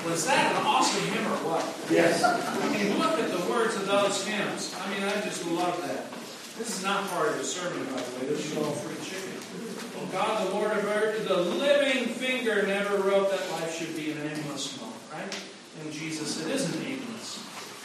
Was that an awesome hymn or what? Yes. I mean, look at the words of those hymns. I mean, I just love that. This is not part of the sermon, by the way. This is all free chicken. Oh, God, the Lord of earth, the living finger never wrote that life should be an aimless moment, right? And Jesus, it isn't aimless.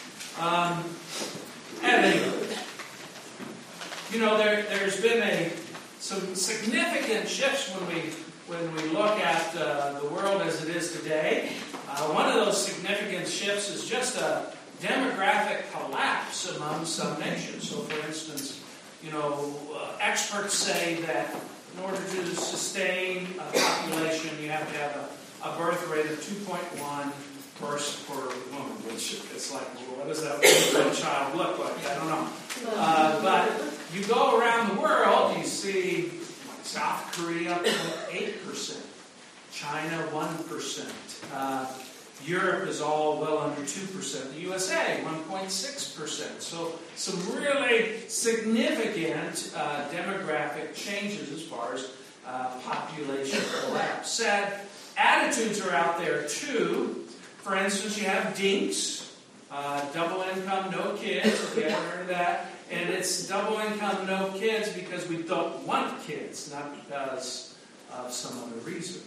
At any rate, you know, there's been some significant shifts when we look at the world as it is today. One of those significant shifts is just a demographic collapse among some nations. So, for instance, you know, experts say that in order to sustain a population, you have to have a birth rate of 2.1 births per woman, which is like, well, what does that little child look like? I don't know. But you go around the world, you see South Korea 8%, China 1%, Europe is all well under 2%, the USA 1.6%. So some really significant demographic changes as far as population collapse. Sad attitudes are out there too. For instance, you have dinks, double income, no kids, if you haven't heard of that. And it's double income, no kids because we don't want kids, not because of some other reason.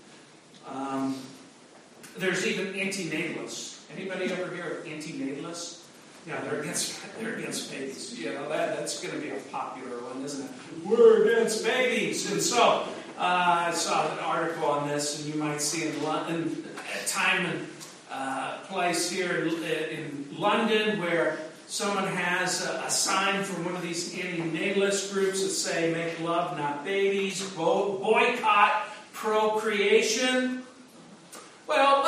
There's even antinatalists. Anybody ever hear of antinatalists? Yeah, they're against babies. You know, that's going to be a popular one, isn't it? We're against babies. And so, I saw an article on this, and you might see in London, a time and place here in London where someone has a sign from one of these anti-natalist groups that say, make love, not babies, boycott procreation. Well,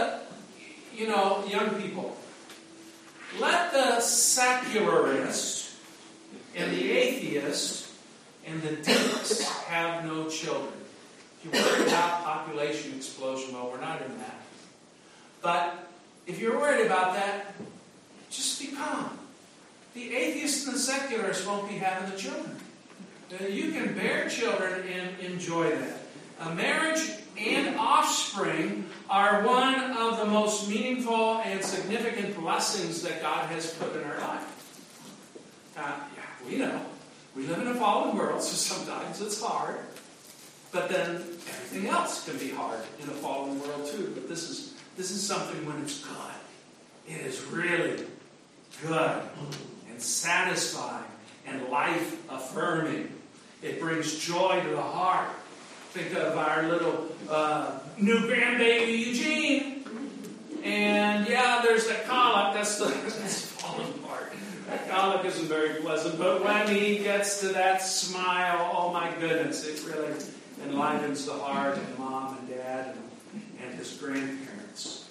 young people, let the secularist and the atheist and the dinks have no children. If you're worried about population explosion, well, we're not in that. But if you're worried about that, just be calm. The atheists and the secularists won't be having the children. You can bear children and enjoy that. Marriage and offspring are one of the most meaningful and significant blessings that God has put in our life. We know. We live in a fallen world, so sometimes it's hard. But then everything else can be hard in a fallen world too. But this is something when it's good. It is really good and satisfying and life-affirming. It brings joy to the heart. Think of our little new grandbaby Eugene. And yeah, there's that colic. That's the fallen part. That colic isn't very pleasant. But when he gets to that smile, oh my goodness, it really enlivens the heart of mom and dad and his grandparents.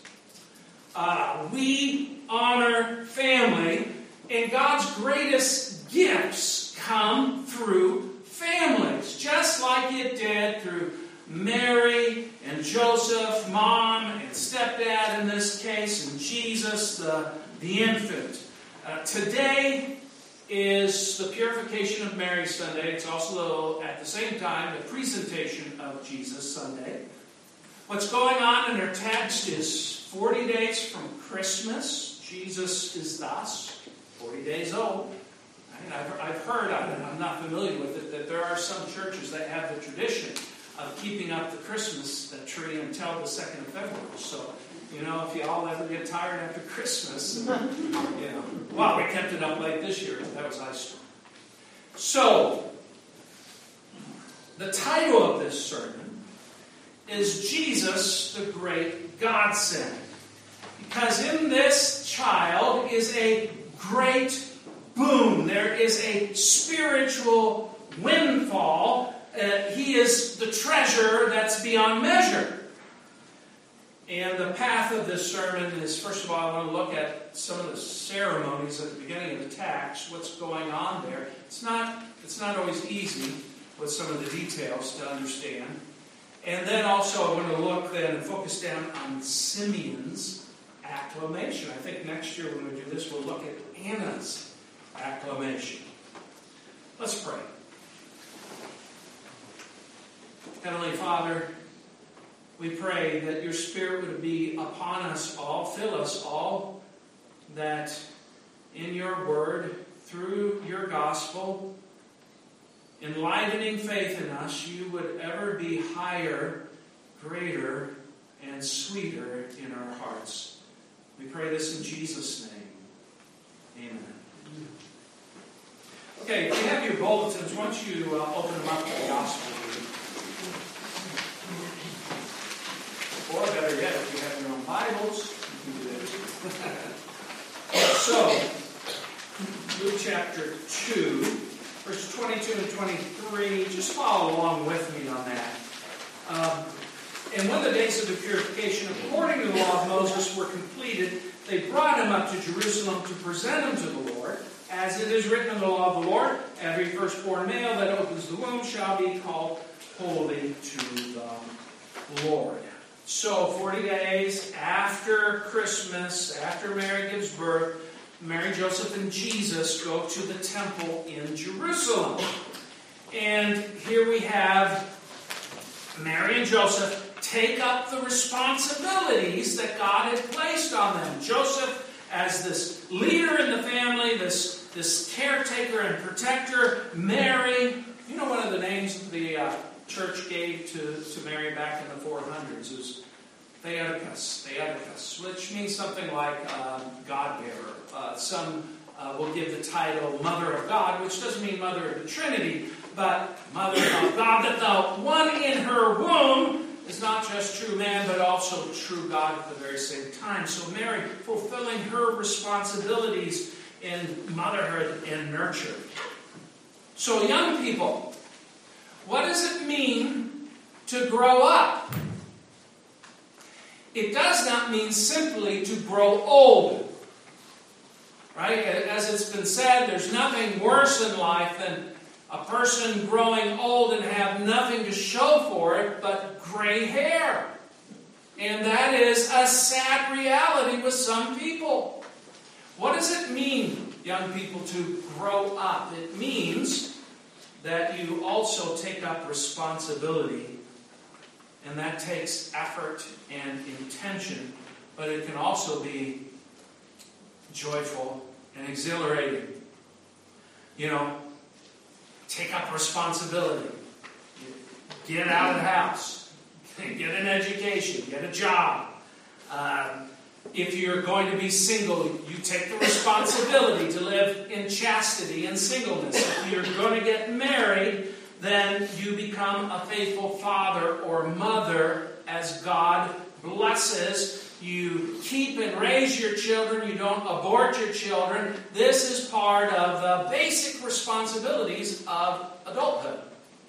We honor family, and God's greatest gifts come through families, just like it did through Mary and Joseph, mom and stepdad in this case, and Jesus, the infant. Today is the Purification of Mary Sunday. It's also, at the same time, the Presentation of Jesus Sunday. What's going on in our text is 40 days from Christmas. Jesus is thus 40 days old. I've heard, I'm not familiar with it, that there are some churches that have the tradition of keeping up the Christmas tree until the 2nd of February. So, if y'all ever get tired after Christmas, well, we kept it up late this year. That was ice storm. So, the title of this sermon is Jesus, the Great Godsend. Because in this child is a great boom. There is a spiritual windfall. He is the treasure that's beyond measure. And the path of this sermon is, first of all, I want to look at some of the ceremonies at the beginning of the text, what's going on there. It's not always easy with some of the details to understand. And then also I want to look then and focus down on Simeon's acclamation. I think next year when we do this, we'll look at Anna's acclamation. Let's pray. Heavenly Father, we pray that your Spirit would be upon fill us all, that in your word, through your gospel, enlivening faith in us, you would ever be higher, greater, and sweeter in our hearts. We pray this in Jesus' name. Amen. Okay, if you have your bulletins, why don't you open them up to the gospel reading. Or better yet, if you have your own Bibles, you can do that. So, Luke chapter 2, verses 22 and 23. Just follow along with me on that. And when the days of the purification according to the law of Moses were completed, they brought him up to Jerusalem to present him to the Lord. As it is written in the law of the Lord, every firstborn male that opens the womb shall be called holy to the Lord. So 40 days after Christmas, after Mary gives birth, Mary, Joseph, and Jesus go to the temple in Jerusalem. And here we have Mary and Joseph take up the responsibilities that God had placed on them. Joseph, as this leader in the family, this caretaker and protector. Mary, you know, one of the names the church gave to Mary back in the 400s was Theotokos, which means something like God-bearer. Some will give the title Mother of God, which doesn't mean Mother of the Trinity, but Mother of God, that the one in her womb is not just true man, but also true God at the very same time. So Mary, fulfilling her responsibilities in motherhood and nurture. So young people, what does it mean to grow up? It does not mean simply to grow old. Right? As it's been said, there's nothing worse in life than a person growing old and have nothing to show for it but gray hair. And that is a sad reality with some people. What does it mean, young people, to grow up? It means that you also take up responsibility, and that takes effort and intention, but it can also be joyful and exhilarating. You know, take up responsibility. Get out of the house. Get an education. Get a job. If you're going to be single, you take the responsibility to live in chastity and singleness. If you're going to get married, then you become a faithful father or mother as God blesses. You keep and raise your children. You don't abort your children. This is part of the basic responsibilities of adulthood.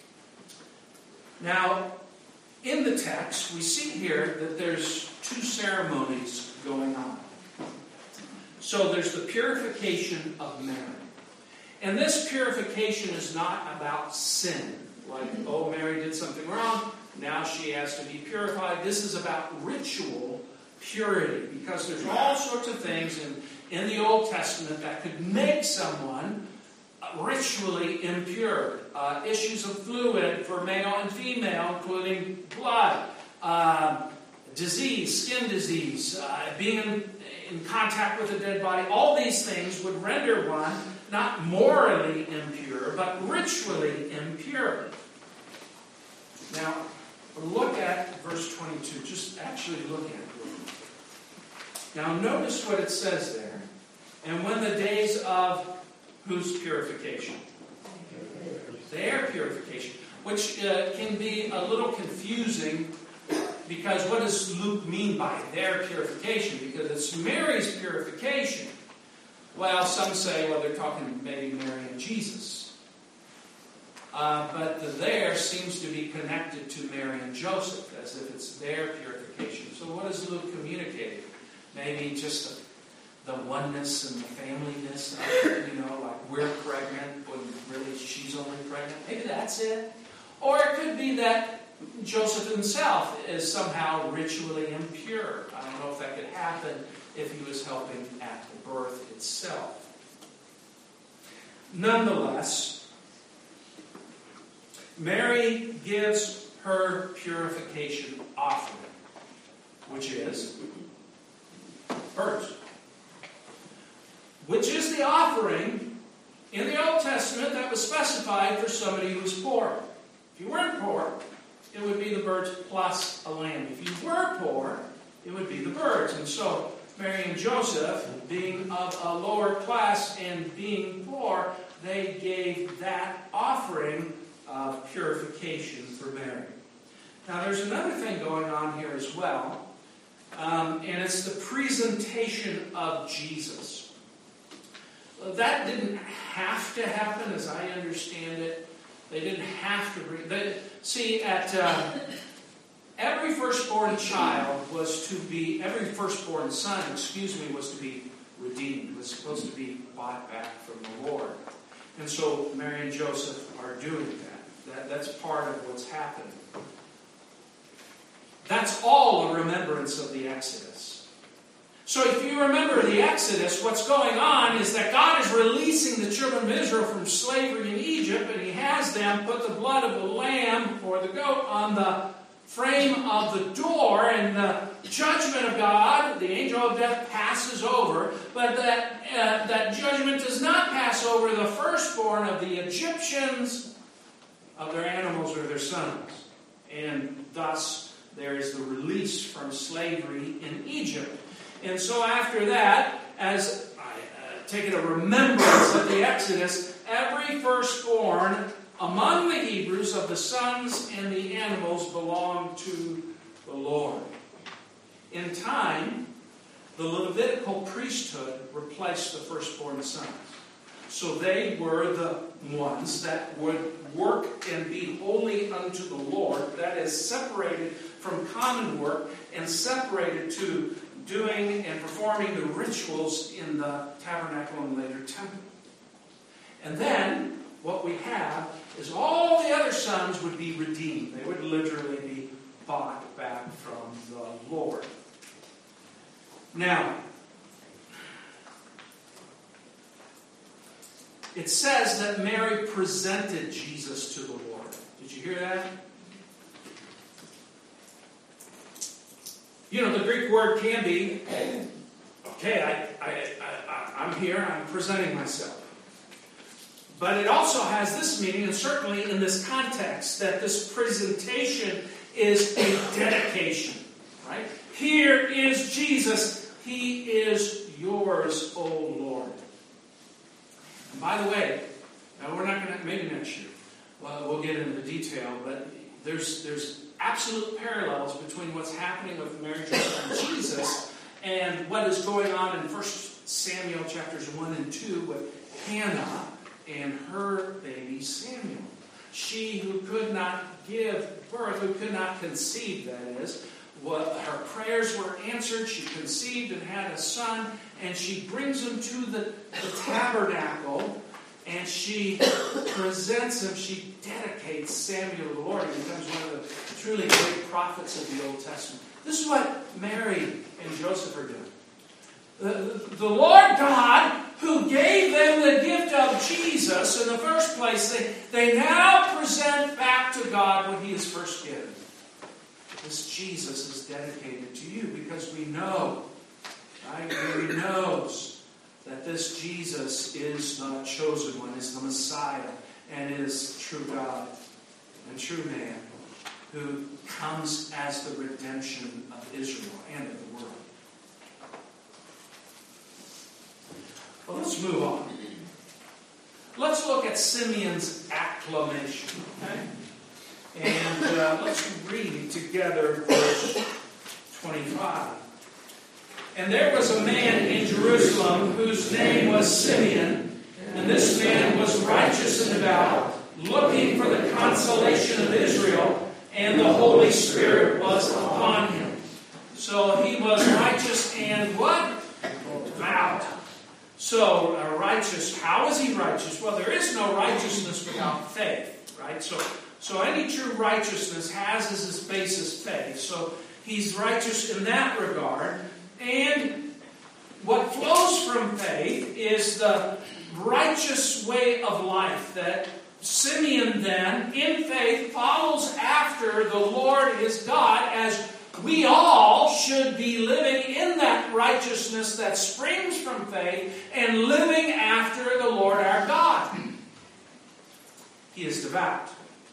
Now, in the text, we see here that there's two ceremonies going on. So there's the purification of Mary. And this purification is not about sin. Like, oh, Mary did something wrong, now she has to be purified. This is about ritual purity, because there's all sorts of things in the Old Testament that could make someone ritually impure. Issues of fluid for male and female, including blood, disease, skin disease, being in contact with a dead body. All these things would render one not morally impure, but ritually impure. Now, look at verse 22. Just actually look at it. Now, notice what it says there. And when the days of whose purification? Their purification. Which can be a little confusing, because what does Luke mean by their purification? Because it's Mary's purification. Well, some say, well, they're talking maybe Mary and Jesus. But the there seems to be connected to Mary and Joseph, as if it's their purification. So what is Luke communicating? Maybe just the oneness and the familyness of it, like we're pregnant when really she's only pregnant. Maybe that's it. Or it could be that Joseph himself is somehow ritually impure. I don't know if that could happen if he was helping at the birth itself. Nonetheless, Mary gives her purification offering, which is birds. Which is the offering in the Old Testament that was specified for somebody who was poor. If you weren't poor, it would be the birds plus a lamb. If you were poor, it would be the birds. And so Mary and Joseph, being of a lower class and being poor, they gave that offering of purification for Mary. Now there's another thing going on here as well, and it's the presentation of Jesus. That didn't have to happen, as I understand it. They didn't have to bring... every firstborn child was to be... Every firstborn son, was to be redeemed. Was supposed to be bought back from the Lord. And so Mary and Joseph are doing that. That's part of what's happening. That's all a remembrance of the Exodus. So if you remember the Exodus, what's going on is that God is releasing the children of Israel from slavery in Egypt, and He has them put the blood of the lamb or the goat on the frame of the door, and the judgment of God, the angel of death, passes over. But that judgment does not pass over the firstborn of the Egyptians, of their animals or their sons. And thus there is the release from slavery in Egypt. And so after that, as taking a remembrance of the Exodus, every firstborn among the Hebrews of the sons and the animals belonged to the Lord. In time, the Levitical priesthood replaced the firstborn sons. So they were the ones that would work and be holy unto the Lord, that is, separated from common work and separated to doing and performing the rituals in the tabernacle and later temple. And then, what we have is all the other sons would be redeemed. They would literally be bought back from the Lord. Now, it says that Mary presented Jesus to the Lord. Did you hear that? You know, the Greek word can be, okay, I'm here, I'm presenting myself. But it also has this meaning, and certainly in this context, that this presentation is a dedication. Right? Here is Jesus. He is yours, O Lord. And by the way, now we're not going to, maybe next year, we'll get into the detail, but there's absolute parallels between what's happening with Mary, Joseph, and Jesus and what is going on in 1 Samuel chapters 1 and 2 with Hannah and her baby Samuel. She who could not give birth, who could not conceive, that is, her prayers were answered. She conceived and had a son, and she brings him to the tabernacle, and she presents him. She dedicates Samuel to the Lord. He becomes one of the truly great prophets of the Old Testament. This is what Mary and Joseph are doing. The Lord God, who gave them the gift of Jesus in the first place, they now present back to God what He has first given. This Jesus is dedicated to you because we know, right? Mary knows that this Jesus is the chosen one, is the Messiah, and is true God and true man who comes as the redemption of Israel and of the world. Well, let's move on. Let's look at Simeon's acclamation. Okay? And let's read together verse 25. And there was a man in Jerusalem whose name was Simeon, and this man was righteous and devout, looking for the consolation of Israel, and the Holy Spirit was upon him. So he was righteous and what? Devout. So righteous, how is he righteous? Well, there is no righteousness without faith, right? So any true righteousness has as its basis faith. So he's righteous in that regard. And what flows from faith is the righteous way of life that Simeon then, in faith, follows after the Lord his God, as we all should be living in that righteousness that springs from faith and living after the Lord our God. He is devout.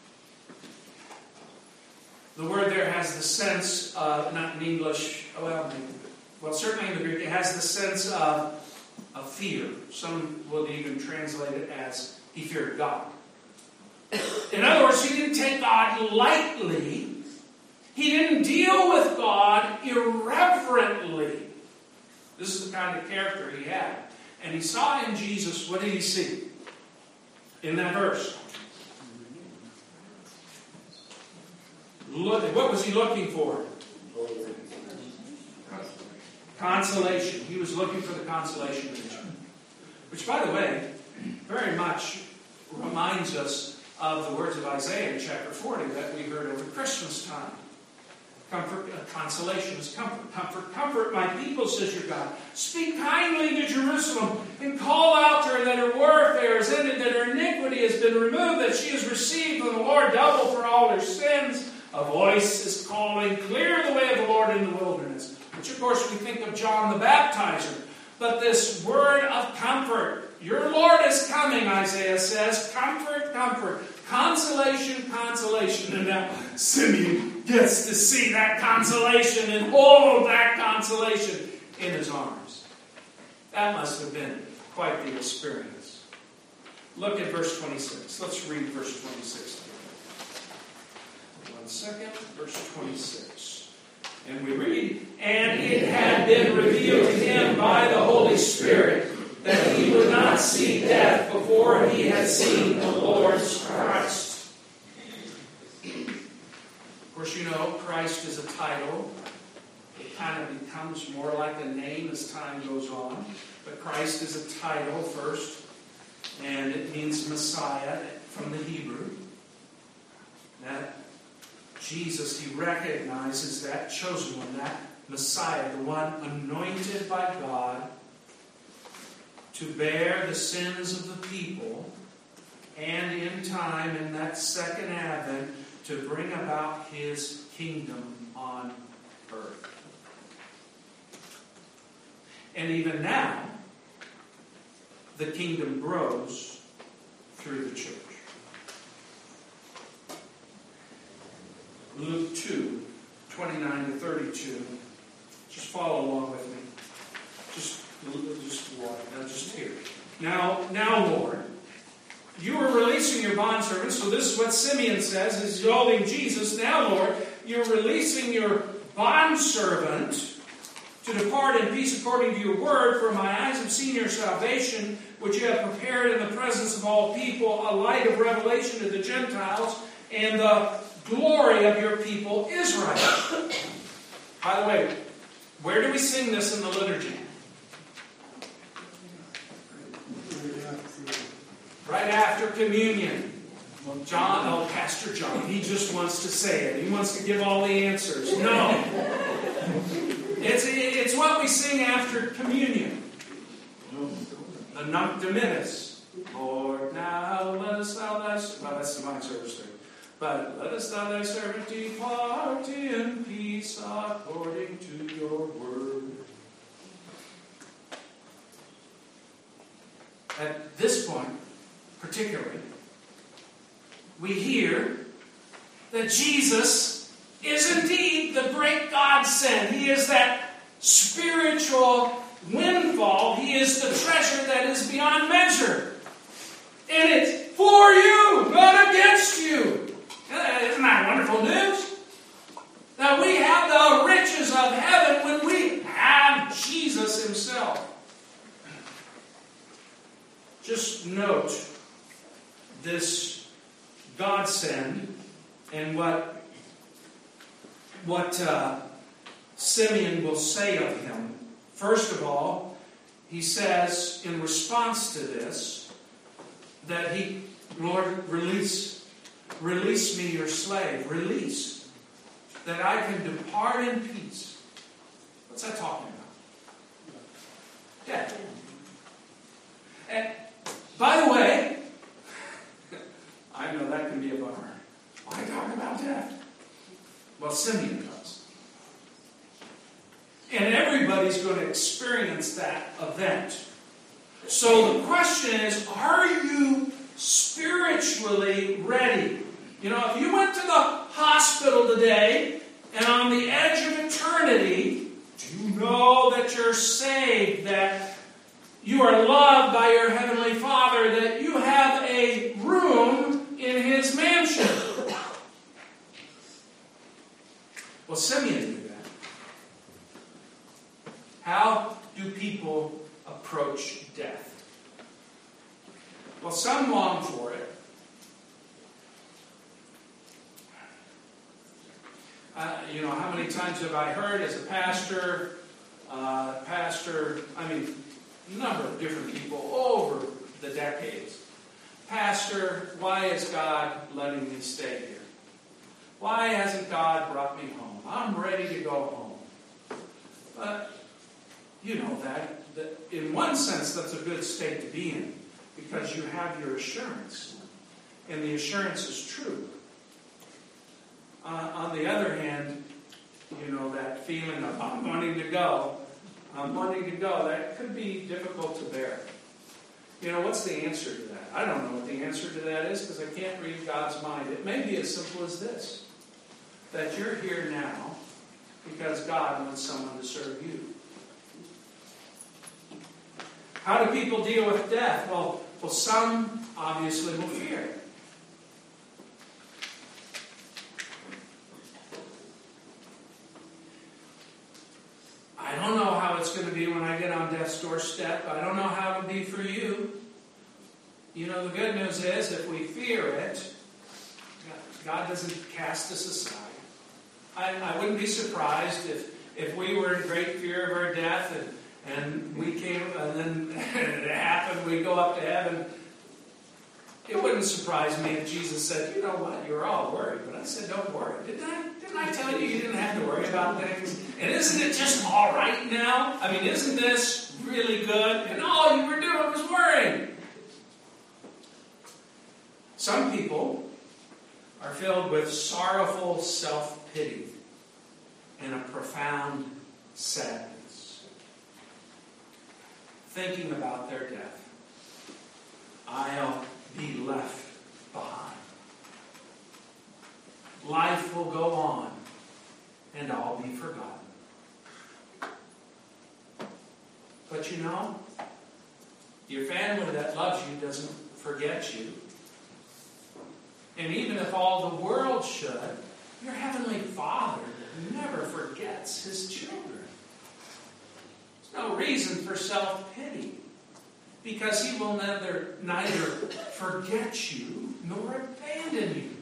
The word there has the sense of, not in English, well, certainly in the Greek, it has the sense of fear. Some will even translate it as he feared God. In other words, he didn't take God lightly. He didn't deal with God irreverently. This is the kind of character he had. And he saw in Jesus, what did he see? In that verse. What was he looking for? Consolation. He was looking for the consolation of Israel. Which, by the way, very much reminds us of the words of Isaiah in chapter 40 that we heard over Christmas time. Comfort, consolation is comfort. Comfort, comfort my people, says your God. Speak kindly to Jerusalem and call out to her that her warfare is ended, that her iniquity has been removed, that she has received from the Lord double for all her sins. A voice is calling, clear the way of the Lord in the wilderness. Which, of course, we think of John the Baptizer. But this word of comfort, your Lord is coming, Isaiah says. Comfort, comfort. Consolation, consolation. And now Simeon gets to see that consolation and hold that consolation in his arms. That must have been quite the experience. Look at verse 26. Let's read verse 26. 1 second. Verse 26. And we read, and it had been revealed to him by the Holy Spirit that he would not see death before he had seen the Lord's Christ. Of course, you know, Christ is a title. It kind of becomes more like a name as time goes on. But Christ is a title first, and it means Messiah from the Hebrew. That Jesus, he recognizes that chosen one, that Messiah, the one anointed by God to bear the sins of the people, and in time, in that second advent, to bring about his kingdom on earth. And even now, the kingdom grows through the church. Luke 2, 29 to 32. Just follow along with me. Just here. Now, Lord, you are releasing your bondservants. So this is what Simeon says, is holding Jesus. Now, Lord, you're releasing your bondservant to depart in peace according to your word. For my eyes have seen your salvation, which you have prepared in the presence of all people, a light of revelation to the Gentiles, and the glory of your people Israel. By the way, where do we sing this in the liturgy? Right after communion. Pastor John, he just wants to say it. He wants to give all the answers. No. It's what we sing after communion. The Nunc Dimittis. Lord, now let us thou thy... Well, that's the mind service thing. But let us thou thy servant depart in peace according to your word. At this point, particularly, we hear that Jesus is indeed the great God sent. He is that spiritual windfall. He is the treasure that is beyond measure. And it's for you, not against you. Isn't that wonderful news? That we have the riches of heaven when we have Jesus himself. Just note this godsend and what Simeon will say of him. First of all, he says in response to this that Lord, release me your slave. Release. That I can depart in peace. What's that talking about? Death. And by the way, I know that can be a bummer. Why talk about death? Well, Simeon does. And everybody's going to experience that event. So the question is, are you spiritually ready? You know, if you went to the hospital today and on the edge of eternity, do you know that you're saved, that you are loved by your Heavenly Father, that you have a room in His mansion? Well, Simeon knew that. How do people approach death? Well, some long for it. How many times have I heard as a pastor, a number of different people over the decades, Pastor, why is God letting me stay here? Why hasn't God brought me home? I'm ready to go home. But, you know, that in one sense, that's a good state to be in, because you have your assurance, and the assurance is true. On the other hand, you know, that feeling of I'm wanting to go, that could be difficult to bear. You know, what's the answer to that? I don't know what the answer to that is, because I can't read God's mind. It may be as simple as this, that you're here now because God wants someone to serve you. How do people deal with death? Well, some obviously will fear it. I don't know how it's going to be when I get on death's doorstep. I don't know how it'll be for you. You know, the good news is, if we fear it, God doesn't cast us aside. I wouldn't be surprised if we were in great fear of our death and we came, and then it happened, we go up to heaven. It wouldn't surprise me if Jesus said, you know what, you're all worried. But I said, don't worry. Didn't I tell you didn't have to worry about things? And isn't it just all right now? I mean, isn't this really good? And all you were doing was worrying. Some people are filled with sorrowful self-pity and a profound sadness, thinking about their death. I'll be left behind. Life will go on, and I'll be forgotten. But you know, your family that loves you doesn't forget you. And even if all the world should, your Heavenly Father never forgets His children. There's no reason for self-pity, because He will neither forget you nor abandon you.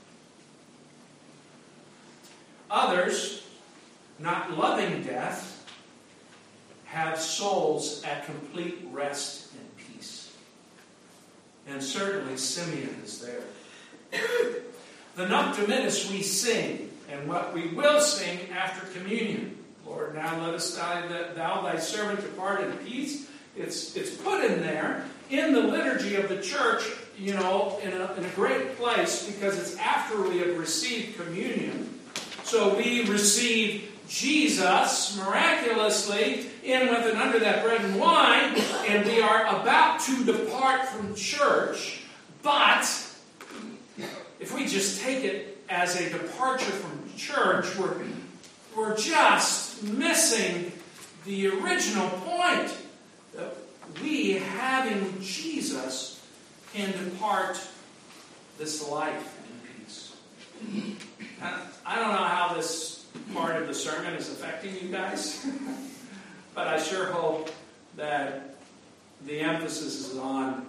Others, not loving death, have souls at complete rest and peace. And certainly Simeon is there. The Nunc Dimittis we sing, and what we will sing after communion. Lord, now let us die that thou thy servant depart in peace. It's put in there in the liturgy of the church, you know, in a great place, because it's after we have received communion. So we receive Jesus miraculously in with and under that bread and wine, and we are about to depart from church. But if we just take it as a departure from church, we're just missing the original point, that we, having Jesus, can depart this life in peace. I don't know how this part of the sermon is affecting you guys, but I sure hope that the emphasis is on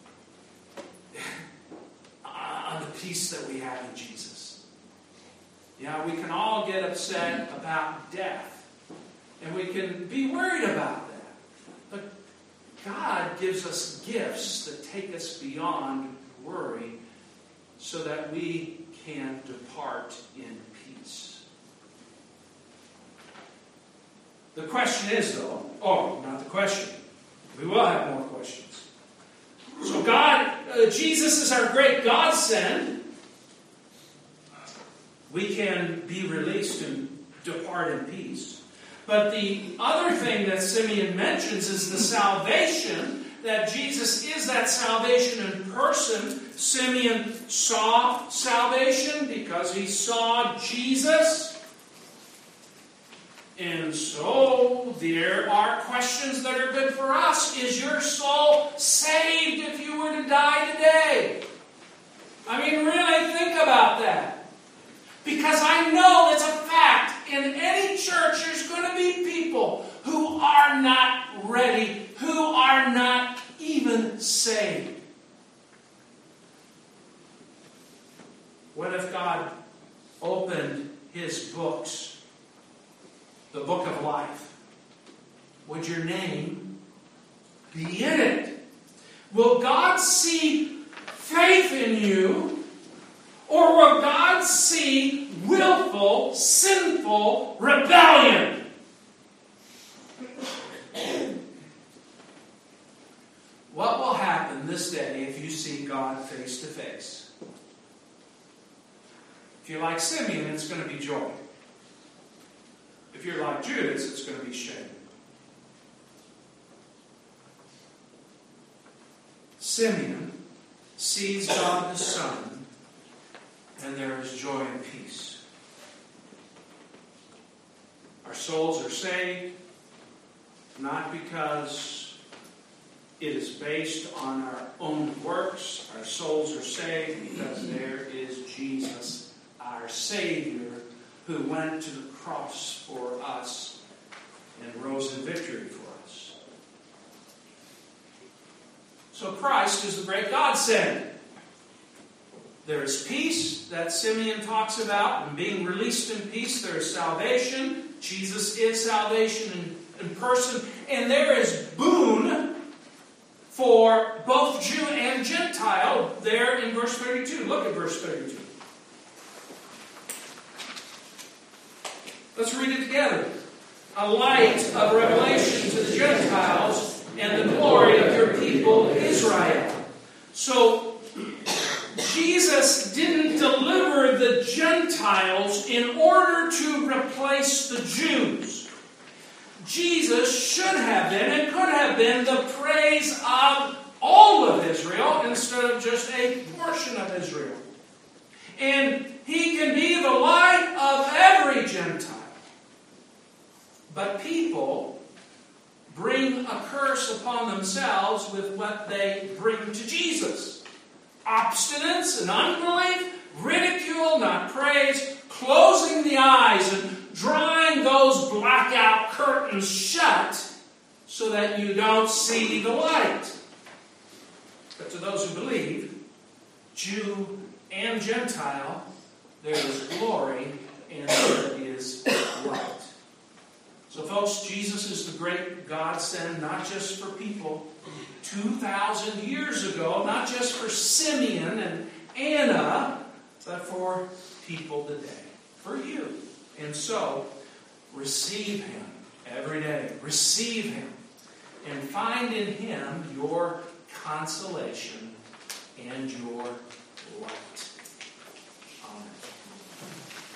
the peace that we have in Jesus. Yeah, we can all get upset about death, and we can be worried about that. But God gives us gifts that take us beyond worry so that we can depart in peace. The question is, though, not the question. We will have more questions. So Jesus is our great godsend. We can be released and depart in peace. But the other thing that Simeon mentions is the salvation, that Jesus is that salvation in person. Simeon saw salvation because he saw Jesus. And so there are questions that are good for us. Is your soul saved if you were to die today? I mean, really think about that. Because I know it's a fact. In any church, there's going to be people who are not ready, who are not even saved. What if God opened His books, the book of life? Would your name be in it? Will God see faith in you, or will God see willful, sinful rebellion? What will happen this day if you see God face to face? If you're like Simeon, it's going to be joy. If you're like Judas, it's going to be shame. Simeon sees God the Son, and there is joy and peace. Our souls are saved, not because it is based on our own works. Our souls are saved because there is Jesus, our Savior, who went to the cross for us and rose in victory for us. So Christ is the great godsend. There is peace that Simeon talks about, and being released in peace. There is salvation. Jesus is salvation in person. And there is boon for both Jew and Gentile there in verse 32. Look at verse 32. Let's read it together. A light of revelation to the Gentiles and the glory of your people Israel. So Jesus didn't deliver the Gentiles in order to replace the Jews. Jesus should have been and could have been the praise of all of Israel instead of just a portion of Israel. And He can be the light of every Gentile. But people bring a curse upon themselves with what they bring to Jesus. Obstinance and unbelief, ridicule, not praise, closing the eyes and drawing those blackout curtains shut so that you don't see the light. But to those who believe, Jew and Gentile, there is glory and there is light. So folks, Jesus is the great godsend, not just for people 2,000 years ago, not just for Simeon and Anna, but for people today, for you. And so, receive Him every day. Receive Him. And find in Him your consolation and your light. Amen.